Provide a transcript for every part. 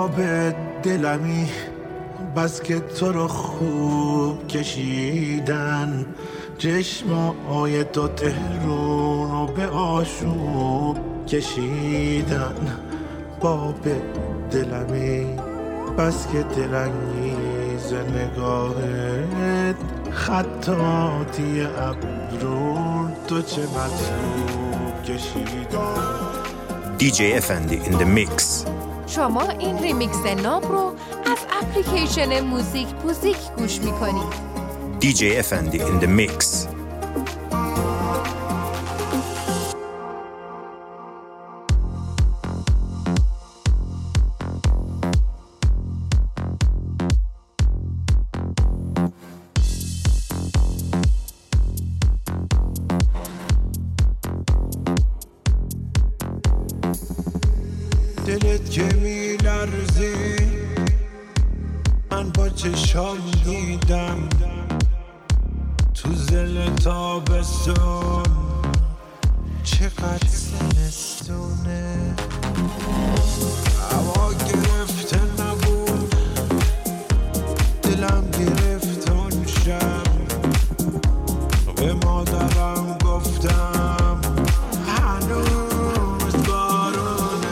باب دلمی بس که تو رو خوب کشیدن، چشمای تو تهرون رو به آشوب کشیدن. باب دلمی بس که دلانگیز نگاهت، خطاطی ابرون تو چه مطلوب کشیدن. دیجی افندی in the mix. شما این ریمیکس ناب رو از اپلیکیشن موزیک گوش میکنید. دیجی افندی in the mix. دلت که می لرزی من با چشام دیدم، تو زل تابستون چقدر زمستونه. هوا گرفته نبود دلم گرفت اون شب، به مادرم گفتم هنوز بارونه.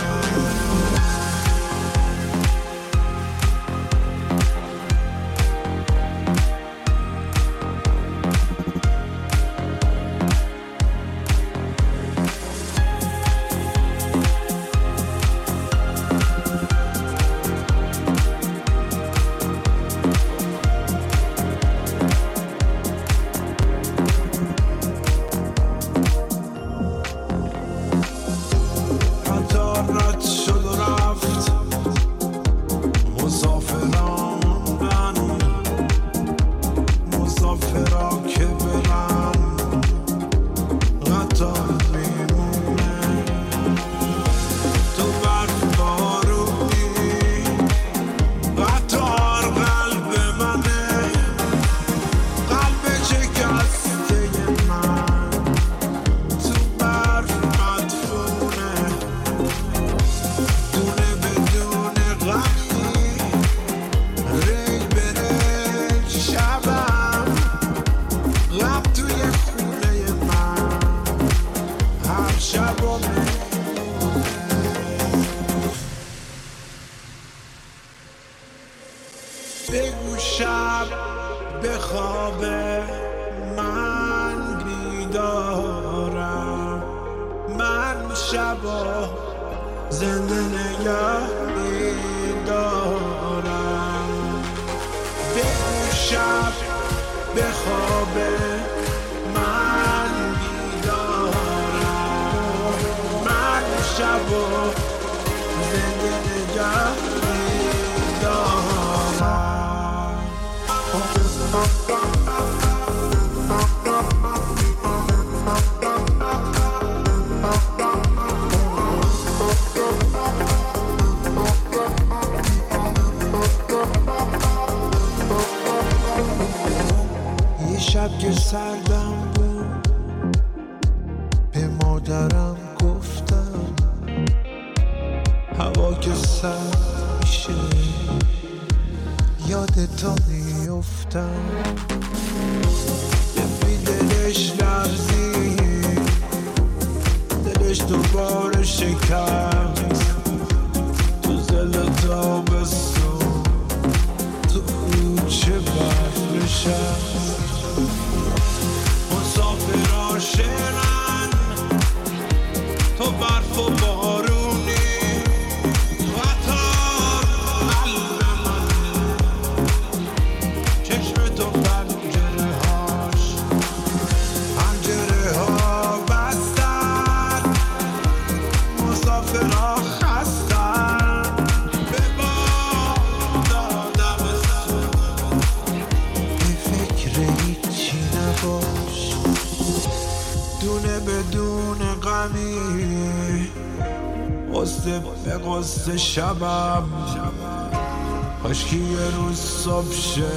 بگو شب به خواب من بیدارم، من شبا زنده نگه میدارم. بگو شب به خواب من بیدارم، من شبا زنده نگه میدارم. یه شب که سردم بود به مادرم گفتم هوا که سرد میشه یادتا میفتم. یه دلش لرزید دلش دوباره شکست، تو زل تابستون تو کوچه برف نشست. مسافرها شعرن تو برف و بارونی، قطار قلب من چشم تو پنجره ها بستن، مسافرها خستن به باد دادم سن. به فکر هیچی نباش دونه بدون غمی، قصه به قصه شبم کاشکی یه روز صبح شه،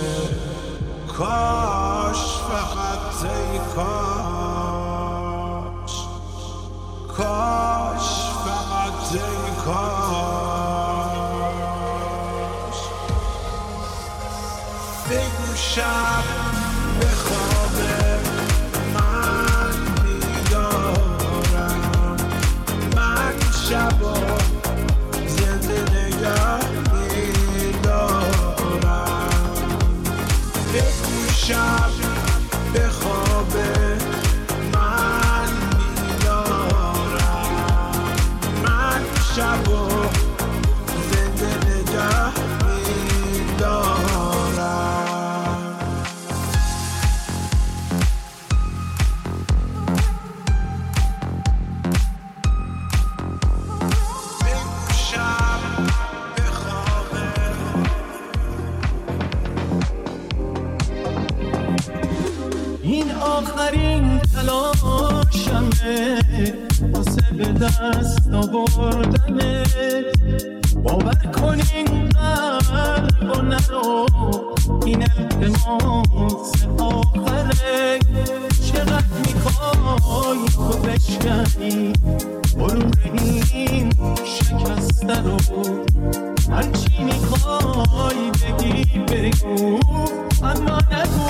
کاش فقط ای کاش، کاش فقط ای کاش. بگو شب به خواب من میدارم، من شبا زنده نگه میدارم. بگو شب به خواب من میدارم، من شبا زنده نگه میدارم. بگو شب به خواب این آخرین تلاشمه واسه به دست آوردنت. باور کن این قلب و نرو، این التماس آخره. چقدر میخوای تو بشکنی غرور این شکسته رو، هرچی میخوای بگی بگو اما نگو.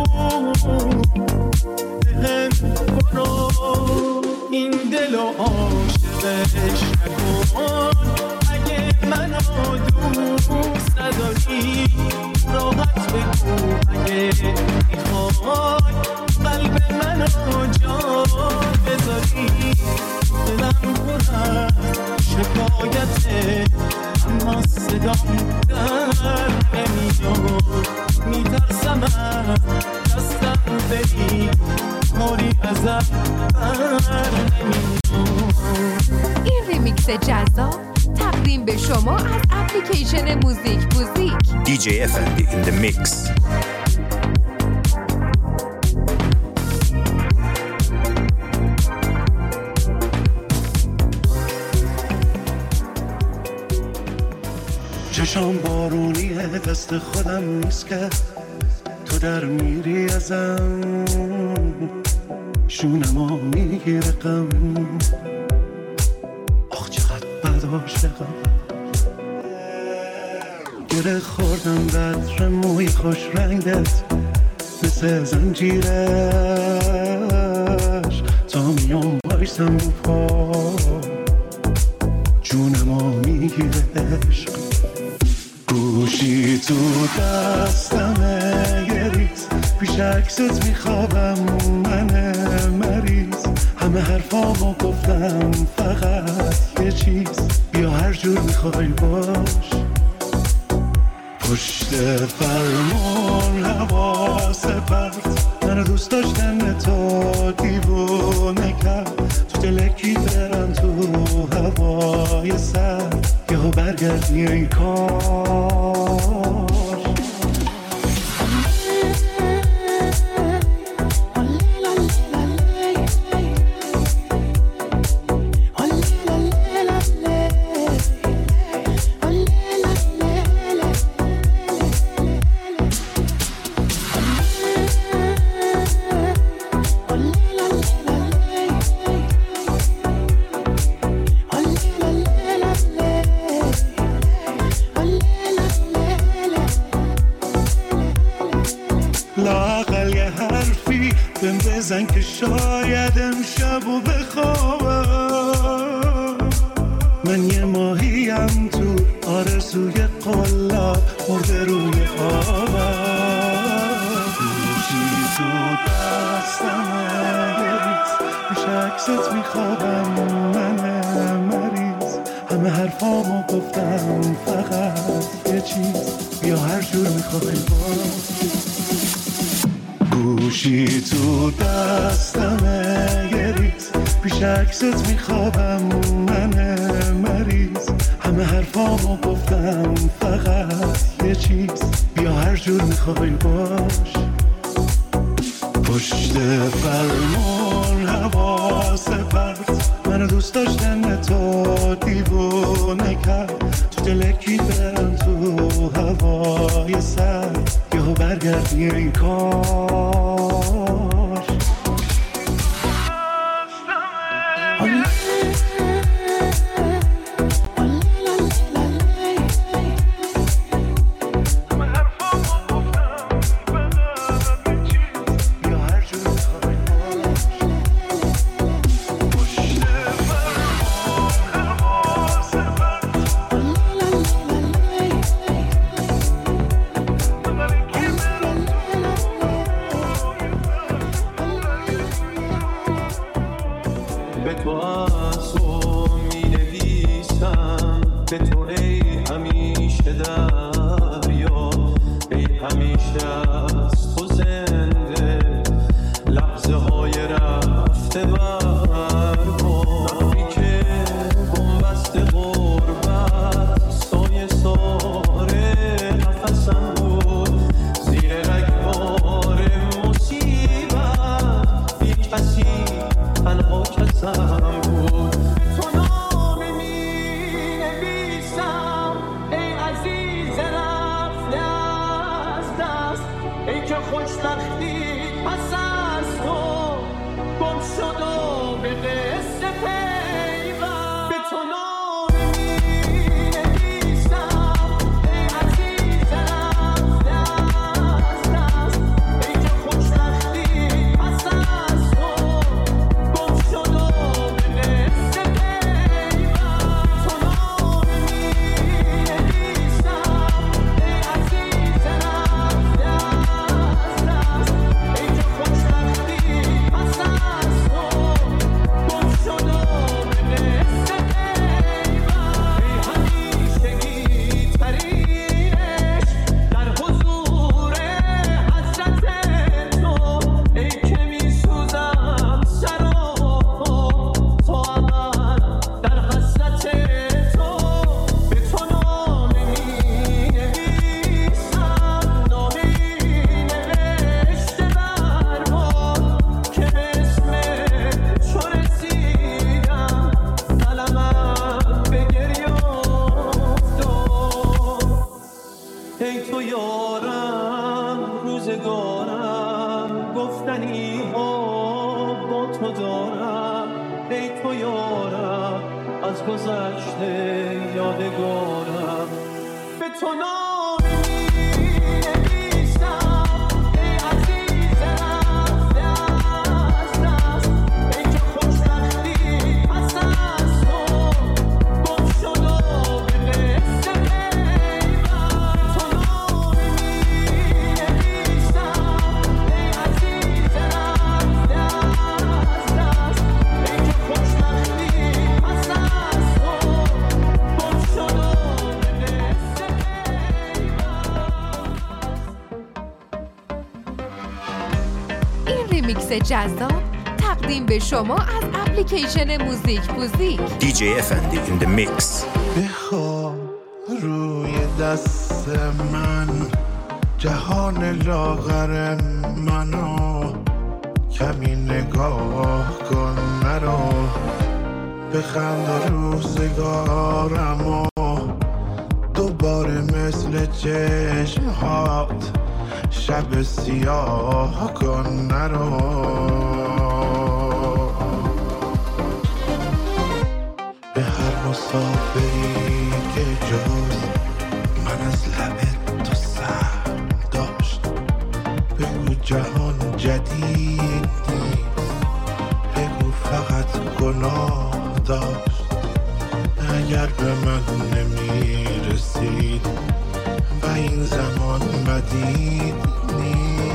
بهم برو این دل و عاشقش نکن. اگه منو دوست نداری راحت بگو. اگه میخوای قلب منو جا بذاری، دلم پر از شکایته اما صدام در نمیاد. میترسم از دستم بری، کاری ازم بر نمیاد. این ریمیکس جذاب تقدیم به شما از اپلیکیشن موزیک DJ Effendi in the mix. چشام بارونیه، دست خودم نیست که تو در میری ازم. شونمو میگیره غم، آخ چقدر بد عاشقم. گره خوردم بطر موی خوش رنگت، مثل زنجیرش تا میام بایستم رو پا. جونمو میگیره عشق، گوشی تو دستمه یه ریز، پیش عکست میخوابم من مریض. همه حرفامو گفتم فقط یه چیز، بیا هر جور میخوای باش. پشت فرمون حواس پرت، منو دوست داشتن تو دیوونه کرد. تو دلکی برم تو هوای سر، یهو برگردی این کار. لااقل یه حرفی بهم بزن که شاید امشبو بخوابم. من یه ماهیم تو آرزوی قلاب، مرده روی آبم. گوشی تو دستمه یه ریز، پیش عکست میخوابم من مریض. همه حرفامو گفتم فقط یه چیز، بیا هر جور میخوای باش. گوشی تو دستمه یه ریز، پیش عکست میخوابم من مریض. همه حرفامو گفتم فقط یه چیز، بیا هر جور میخوای باش. پشت فرمون حواس پرت، منو دوست داشتن تو دیوونه کرد. تو دلکی برم تو هوای سر، یهو برگردی این کار. همیشه از تو زنده لحظه های رفته وقتی که بنبست غربت سایه ساره نفسم بود زیر رگبار مصیبت بی کسی تنها کسم بود تو نامه می نویسم ای عزیز رفته از دست ای که خوشبختی پس از تو گم شد و به قصه پیوند به تو نامه می نویسم ای عزیز رفته از دست ای که خوشبختی پس از تو گم شد و به قصه پیوند تو نامه می نویسم ای عزیز رفته از دست ای که خوشبختی پس از تو گم شد و به قصه پیوند ای همیشگی ترینش در حضور حضرت تو ای که می سوزم سراپا تا ابد در حسرت تو به تو نامه می نویسم نامه‌ای نوشته بر باد که به اسم چو رسیدم قلمم به گریه افتاد ای تو یارم روزگارم گفتنی ها با تو دارم ای تو یارم از گذشته یادگارم به تو نامه می نویسم ای عزیز رفته از دست ای که خوشبختی پس از تو گم شد و به قصه پیوند تو نامه می نویسم ای عزیز رفته از دست ای که خوشبختی پس از تو گم شد و به قصه پیوند این ریمیکس جذاب تقدیم به شما از اپلیکیشن موزیک بوزیک. DJ Effendi in the mix. بخواب روی دست من جهان لاغر منو کمی نگاه کن مرا بخند روزگارمو دوباره مثل چشمهات شب سیاه کن مرا به هر مسافری که جز من از لب تو سر داشت بگو جهان جدید نیست بگو فقط گناه داشت اگر به من نمی رسید و این زمان مدید نیست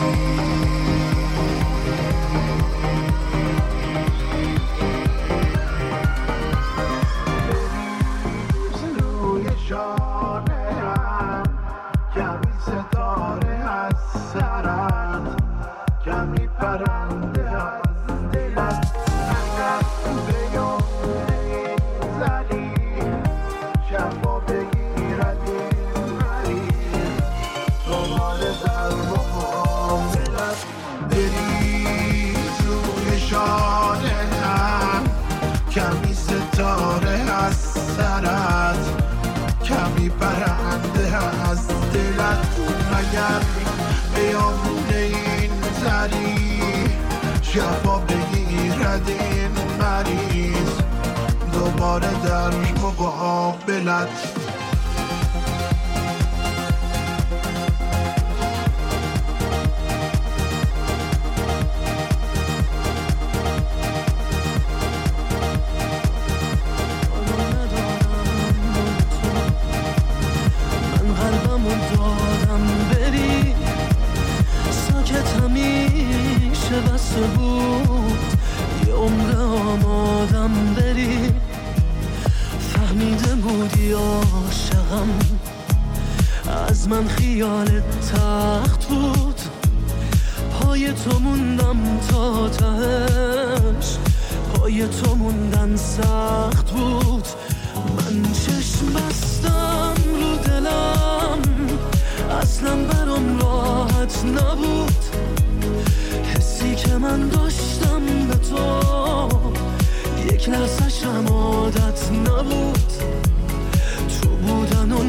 روی شانه‌ام کمی ستاره از سرت کمی پرنده از دلت اگر به یمن این زنی شفا بگیرد این مریض دوباره در مقابلت بریز روی شانه‌ام کمی ستاره از سرت کمی پرنده از دلت مگر بیامون این زری شفا بگیرد این مریض دوباره در مقابلت از من خیالت تخت بود، پای تو موندم تا تهش، پای تو موندن سخت بود. من چشم بستم رو دلم، اصلا برام راحت نبود. حسی که من داشتم به تو یک لحظه‌شم عادت نبود. تو بودن و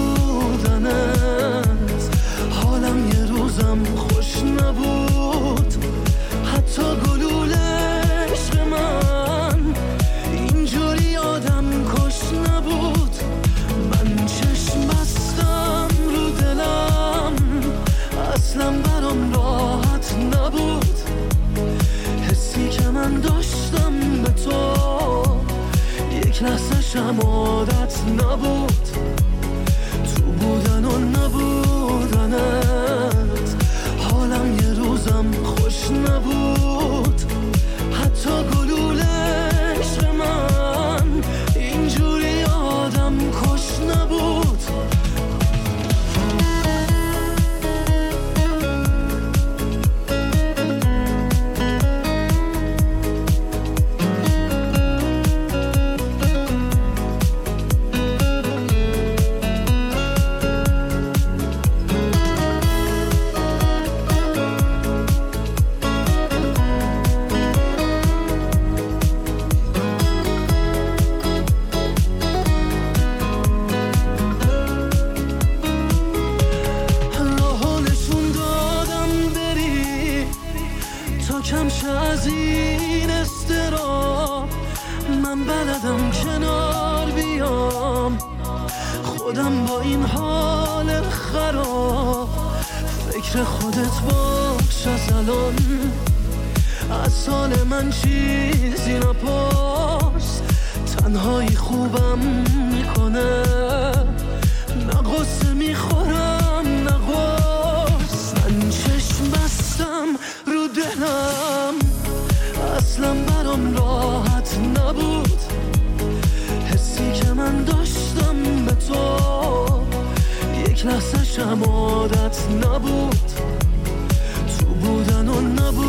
نبودنت حالم یه روزم خوش نبود. حتی گلوله عشق من اینجوری آدم کش نبود. من چشم بستم رو دلم، اصلا برام راحت نبود. حسی که من داشتم به تو یک لحظه شم عادت نبود. تو بودن و نبودنت حالم یه روزم خوش نبود. حتی گلوله عشق من اینجوری آدم کش نبود. از این استرا من بلدم کنار بیام، خودم با این حال خراب. فکر خودت باش از الان، از سال من چیزی نپرس. تنهایی خوبم میکنه، نه غصه میخورم نه غصه. من چشم بستم رو دلم، اصلا برام راحت نبود. حسی که من داشتم به تو یک لحظه شم عادت نبود. تو بودن و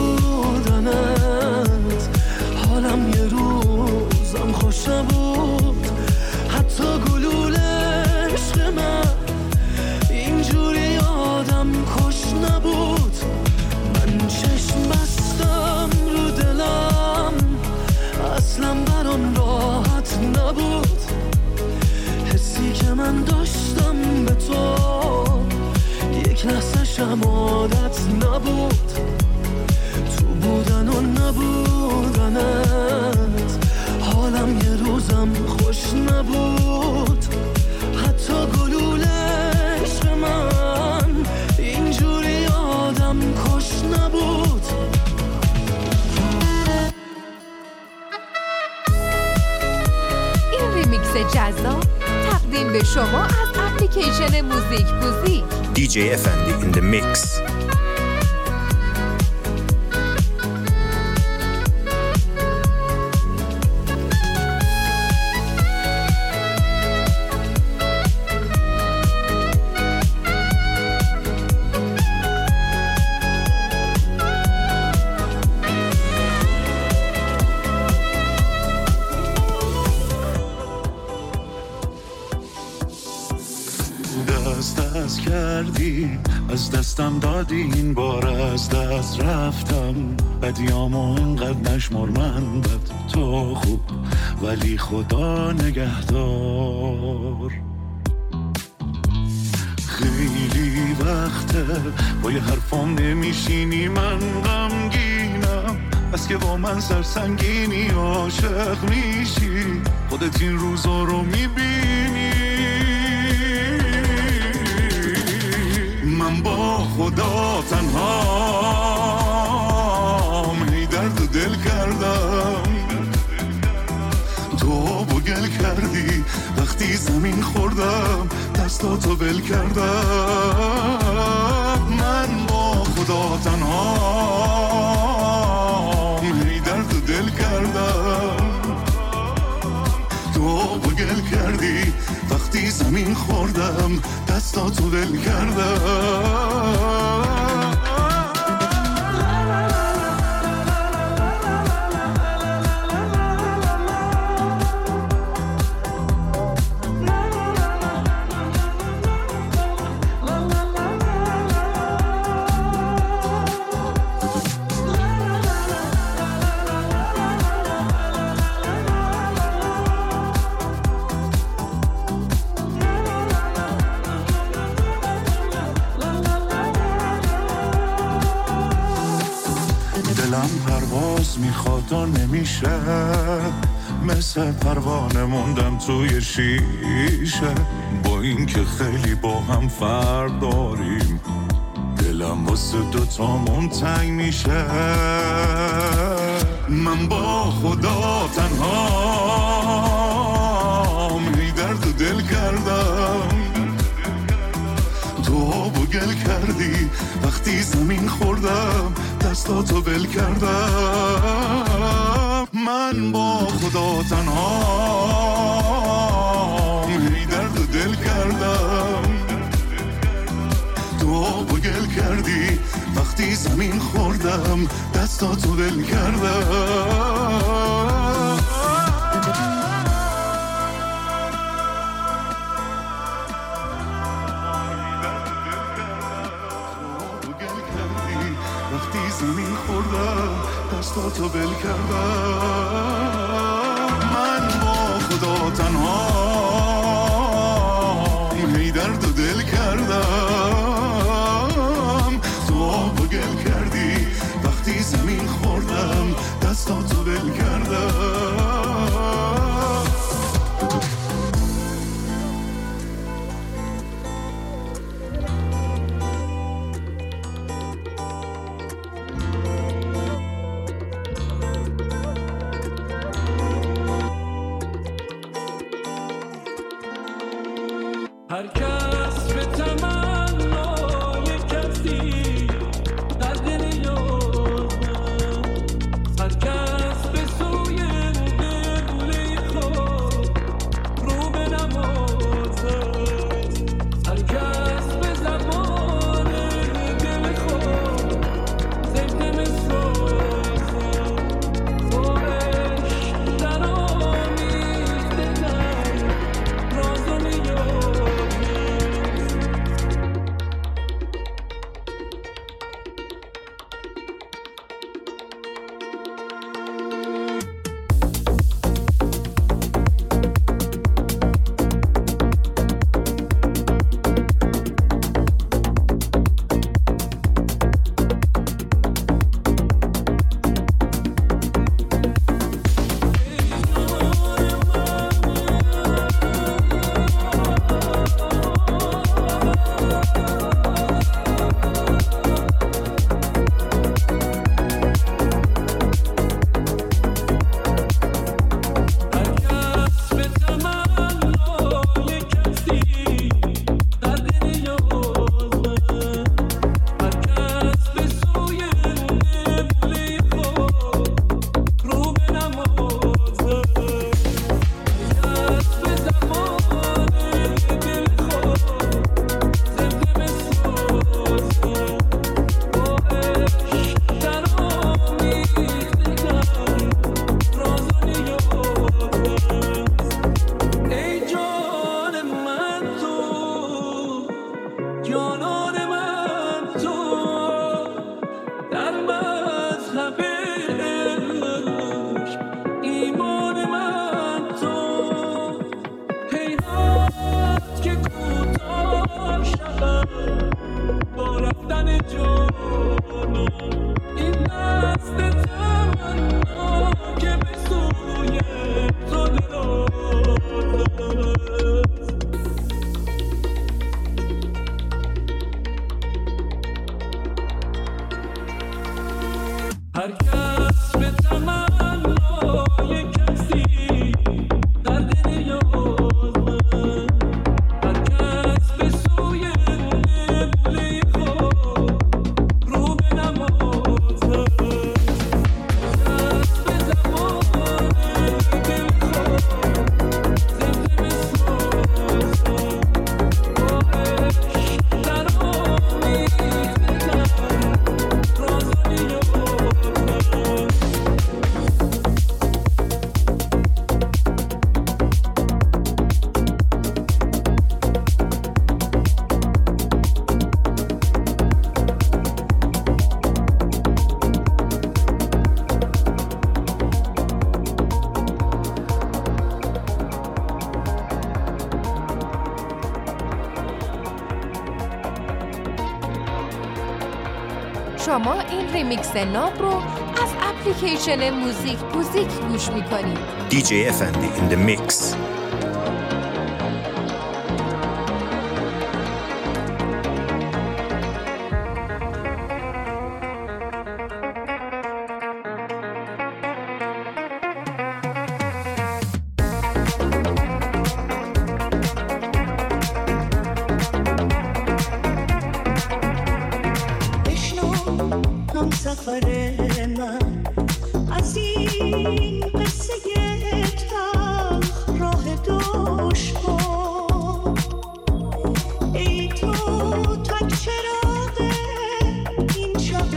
نبودنت حالم یه روزم خوش نبود. حتی گلوله عشق من اینجوری آدم کش نبود. من چشم بستم رو دلم، اصلا برام راحت نبود. حسی که من داشتم به تو یک لحظه شم عادت نبود. تو بودن و نبودنت حالم یه روزم خوش نبود. حتی گلوله عشق من اینجوری آدم کش نبود. این ریمیکس جذاب تقدیم به شما از اپلیکیشن موزیک بوزیک. DJ Effendi in the mix. دست کردی، از دستم دادی، این بار از دست رفتم. بدیامو اینقدر نشمر، من بد تو خوب ولی خدا نگهدار. خیلی وقته با یه حرفام نمیشینی، من غمگینم بس که با من سرسنگینی. عاشق میشی خودت این روزا رو میبینی. من با خدا تنهام، هی درد و دل کردم. تو بگل کردی وقتی زمین خوردم، دستاتو ول کردم. من با خدا تنهام، هی درد و دل کردم. تو بگل کردی وقتی زمین زمین خوردم دستاتو ول کردم. دلم پرواز میخواد و نمیشه، مثل پروانه موندم توی شیشه. با این که خیلی با هم فرق داریم، دلم واسه دوتامون تنگ میشه. من با خدا تنهام، هی درد و دل کردم. تو آب و گل کردی وقتی زمین خوردم دستاتو ول کردم. من با خدا تنهام، هی درد و دل کردم. تو آب و گل کردی وقتی زمین خوردم دستاتو ول کردم. زمین خوردم دستاتو ول کردم. من با خدا تنهام، هی درد و دل کردم. تو آب و گل کردی وقتی زمین خوردم دستاتو ول کردم. هر کس به تمنا شما این ریمیکس ناب رو از اپلیکیشن موزیک گوش میکنید. DJ افندی in the mix. سفر من از این قصه تلخ راه دشوار ای تو تک چراغ این شب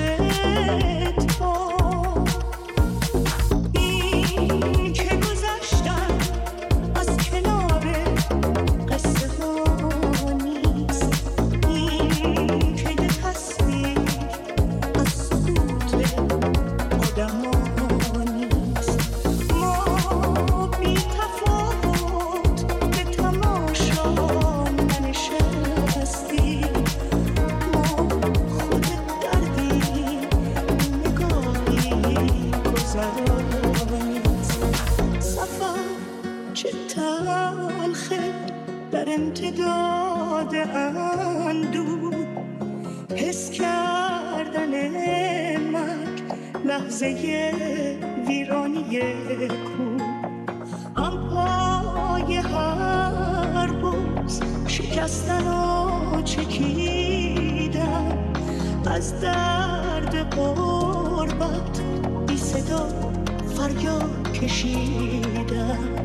اتفاق این که گذشتن از کنار قصه ها نیست این که یه تصویر امتداد اندو حس کردن مرگ لحظه ویرانی کو آن پای هر بوز شکستن و چکیدن از درد غربت بی صدا فریاد کشیدن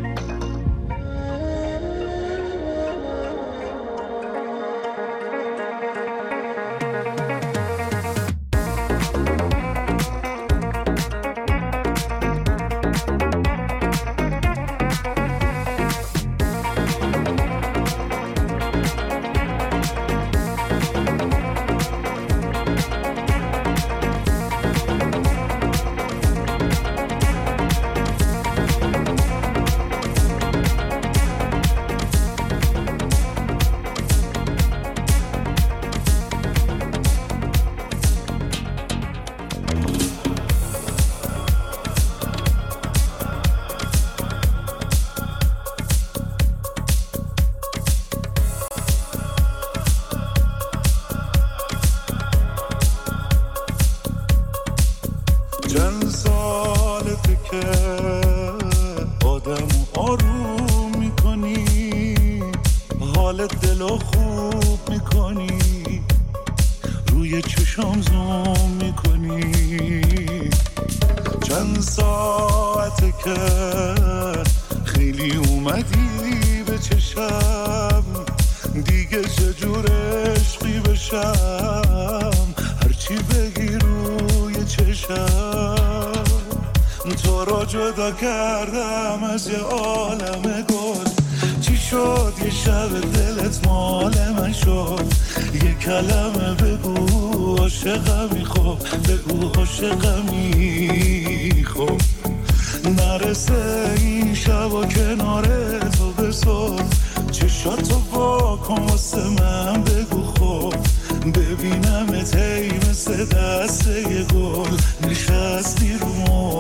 چند سالته که آدم آروم میکنی حال دلو خوب میکنی روی چشام زوم میکنی چند ساعته که خیلی اومدی به چشم دیگه چجور عشقی بشم هرچی بگی روی چشم تو رو جدا کردم از یه عالم گل چی شد یه شب دلت مال من شد یه کلمه بگو عاشقمی خب بگو عاشقمی خب نرسه این شب و کنار تو بسر چشاتو با کن واسه من بگو خب ببینم تی مثل دسته یه گل نشستی رو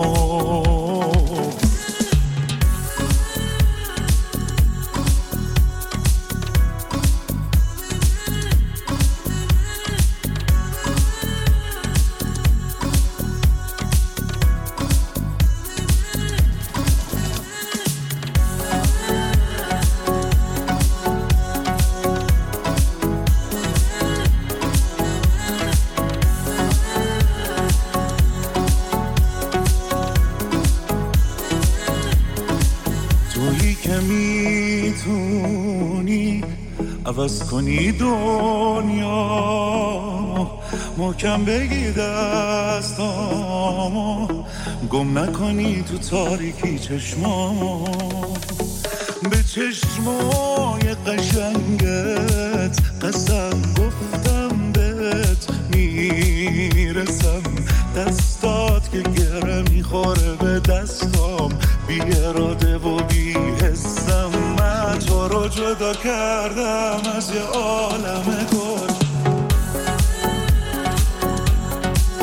مبل میتونی عوض کنی دنیا محکم بگی دستامو گم نکنی تو تاریکی چشمامو به چشمای قشنگت قسم گفتم بهت میرسم دستات که گره میخوره به دستام بی اراده و بی حسم من تو رو جدا کردم از یه عالم گل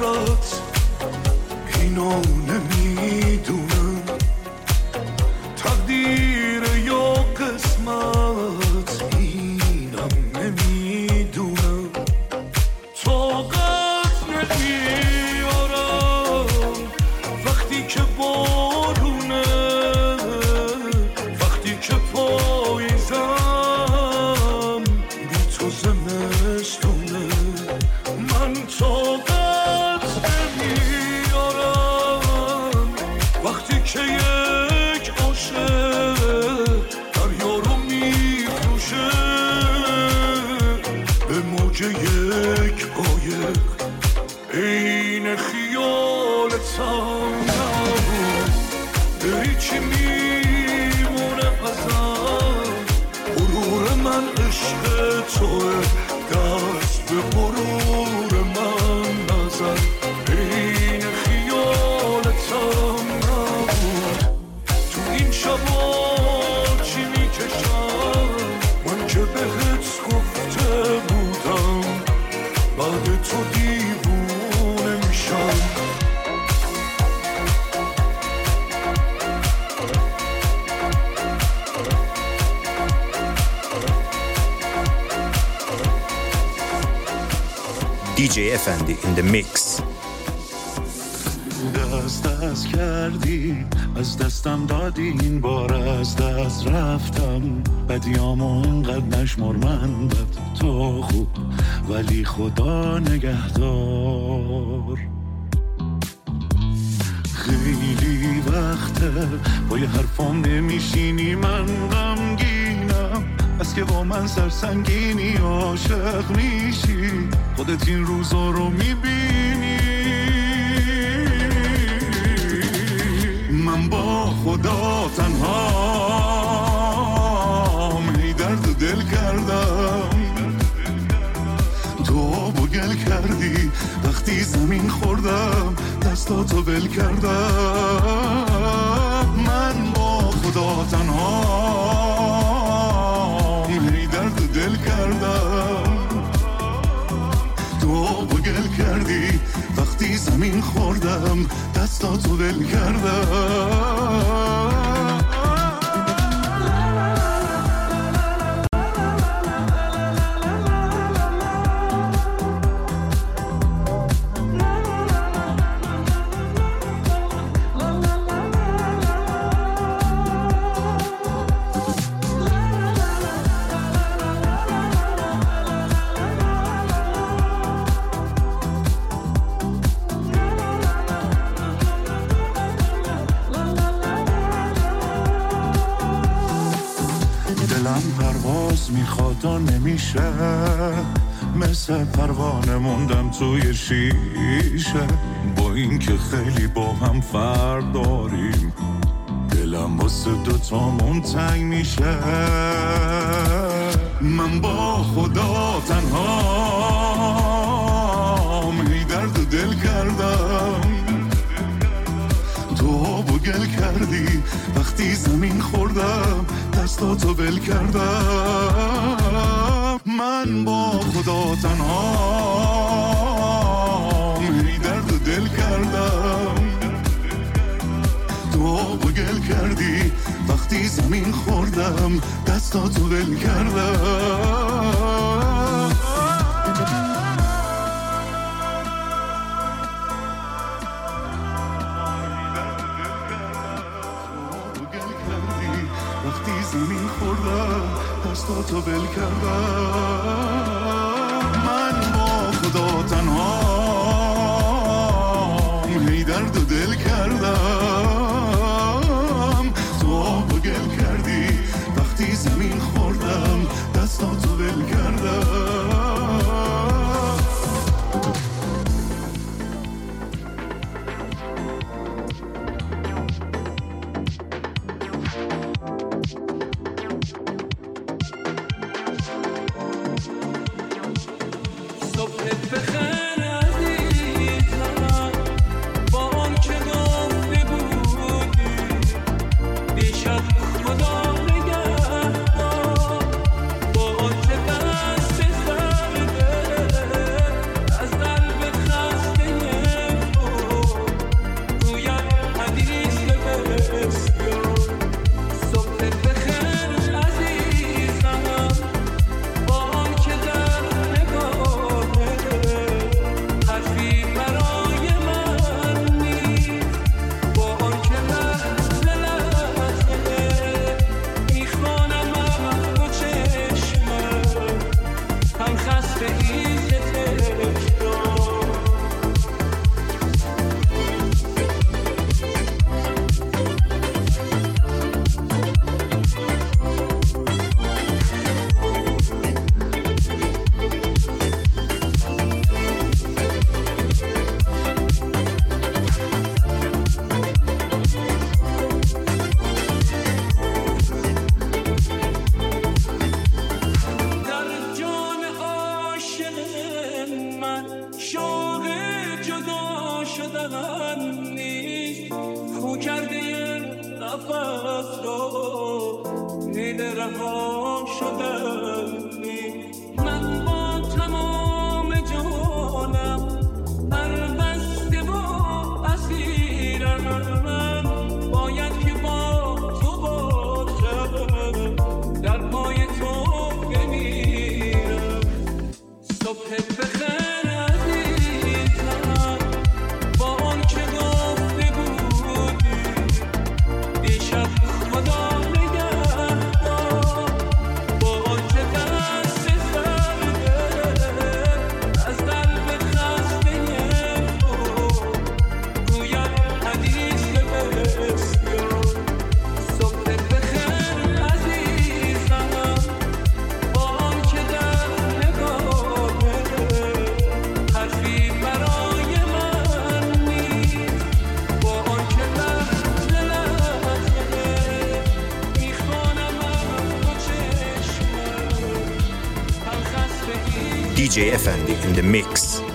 نفرت اینو نمیدونم، تقدیر یا قسمت اینم نمیدونم، طاقت نمیارم وقتی که بارونه، وقتی که پاییزم بی تو زمستونه، من طاقت نمیارم وقتی که یک عاشق دریا رو میفروشه به موج یک قایق، این خیالتم نبود، هیچی میمونه ازم، غرور من عشق توه، دست به غرور من نزن، این خیالتم نبود، تو این شبا چی میکشم من که بهت گفته بودم بعد تو دیوونه میشم. DJ Effendi in the mix. دست کردی، از دستم دادی، این بار از دست رفتم، بدیامو اینقدر نشمر، من بد تو خوب ولی خدا نگهدار. خیلی وقته با یه حرفام نمیشینی، من غمگینم از که با من سرسنگینی، عاشق میشی خودت این روزا رو میبینی، من با خدا تنهام، هی درد و دل کردم، تو با گل کردی وقتی زمین خوردم، دستاتو ول کردم، من با خدا تنهام، هی درد و دل کردم، تو با گل کردی وقتی زمین خوردم، دستاتو ول کردم. میخواد و نمیشه، مثل پروانه موندم توی شیشه، با این که خیلی با هم فرق داریم، دلم واسه دوتامون تنگ میشه، من با خدا تنهام، هی درد و دل کردم، تو با گل کردی وقتی زمین خوردم، دستاتو ول کردم، من با خدا تنهام، هی درد و دل کردم، تو با گل کردی وقتی زمین خوردم، دستاتو ول کردم. وقتی زمین خوردم دستاتو ول کردم، من با خدا تنهام، هی درد و دل کردم، تو با گل کردی وقتی زمین خوردم، دستاتو ول کردم. صبحت بخیر از من نیست خو کرده نفس رو نیل رها شدن نیست من با تمام جانم پربسته و اسیرم من باید که با تو باشم در پای تو بمیرم صبح بخیر عزیزم با آن که گفته بودی دیشب خدا نگهدار با آن که دست زرده از قلب خسته تو گوید حدیث بسیار صبح بخیر عزیزم با آن که در نگاهه حرفی برای من نیست با آن که لحظه لحظه میخوانم با چشمم تلخ است به این DJ Effendi in the mix.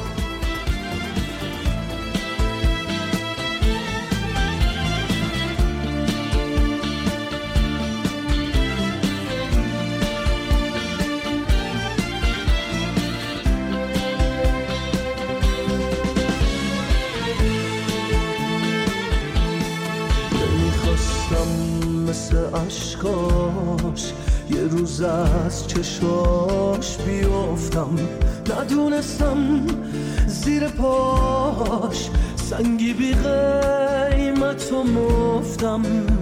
نمیخواستم مثل عشقاش یه روز از چشاش بیافتم ندونستم زیر پاش سنگی بی قیمت و مفتم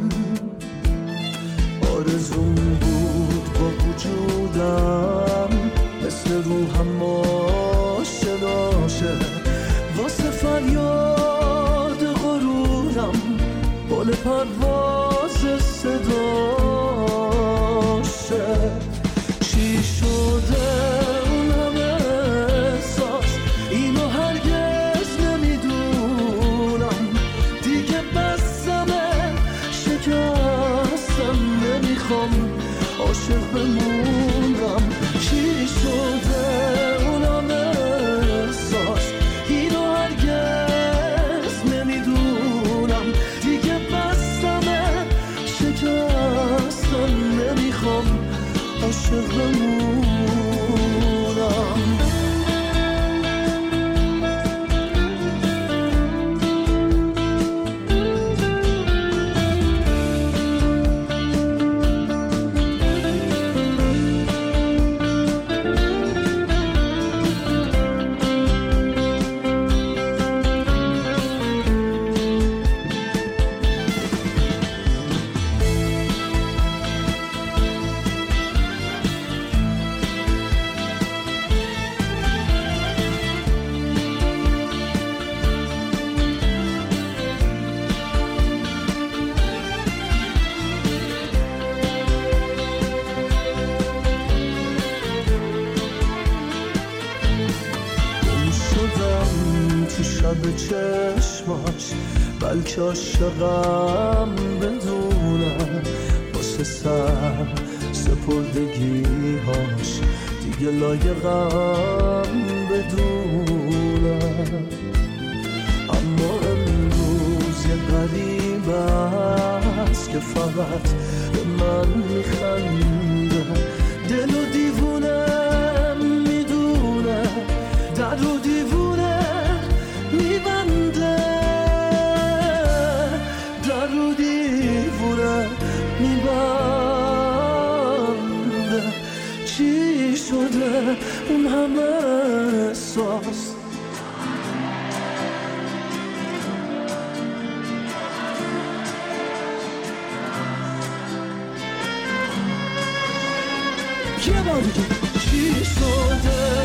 آرزوم بود با وجودم مثل روحم آشناشه واسه فریاد غرورم بال پرواز صداشه چی شده اون همه احساس اینو هرگز نمیدونم دیگه بسمه شکستم نمیخوام عاشق بمونم چی شده اون همه احساس اینو هرگز نمیدونم دیگه بسمه شکستم نمیخوام عاشق بمونم شب چشماش بلکه عاشقم بدونم واسه سر سپردگیهاش دیگه لایقم بدونم اما امروز یه غریب است که فقط به من میخنده دل و دیوونه میدونه در و دیوونه میبنده در و دیوونه میبنده چی شده اون همه احساس یه بار دیگه چی شده